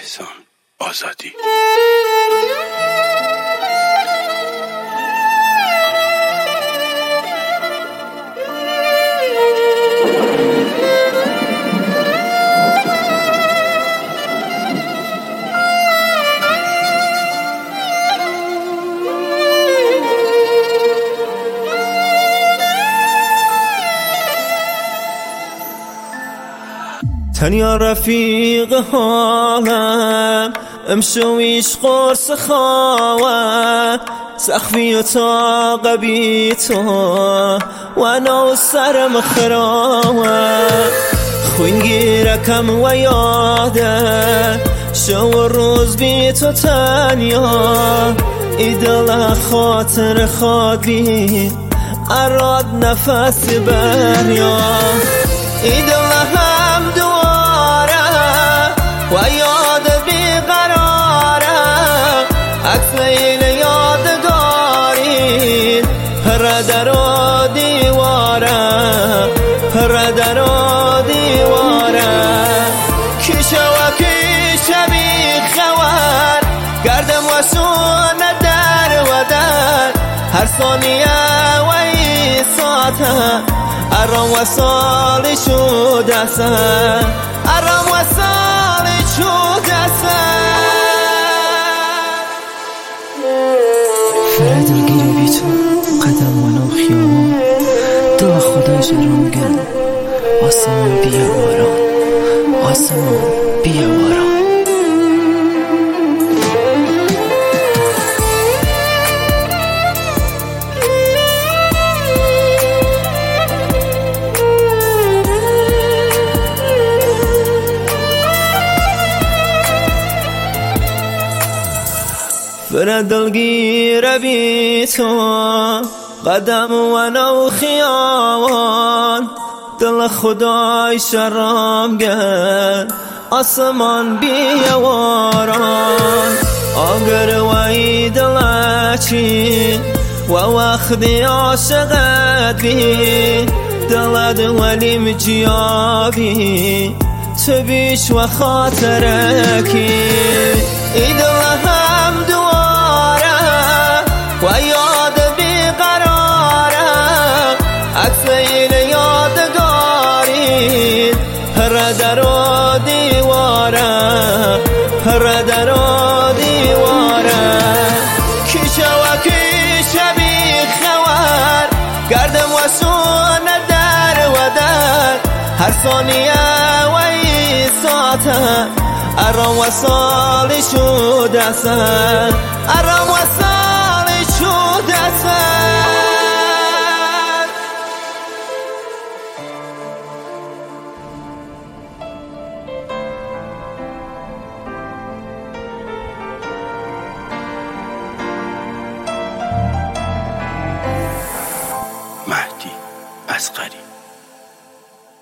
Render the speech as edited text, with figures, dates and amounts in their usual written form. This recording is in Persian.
احسان آزادی. تنیا رفیق حالم امشویش قرص خواه سخفی و طاقه بی تو و انا سرم خراه خوین گیرکم و یاده شو و روز بی تو تنیا ایدل خاطر خوابی اراد نفس بریا ایدل هم و یاد بیقراره عکس لیل یادگاری هر در و دیواره هر در و دیواره کیشه و کیشه بی خوار گردم و سون در و در هر ثانیه و ای ساعته ارام و سالی شده سن ارام و سالی شده سن فرد گیره بی تو قدم منو خیابان دل خدا جرام گل آسمان بیا باران آسمان بیا باران فرد دلگیر بی تو قدم و نو خیابان دل خدای شرام گل آسمان بیواران آگر و ای دلچی و وقتی عاشقت بی دلت ولیم جیابی تو بیش و خاطرکی ای دل هم و یاد بیقراره عکس این یادگاری هر در و دیواره هر در و دیواره کیشه و کیشه بی خوار گردم و سون در و در هر ثانیه و ای ساعته ارام و سالی شده سن ارام و سالی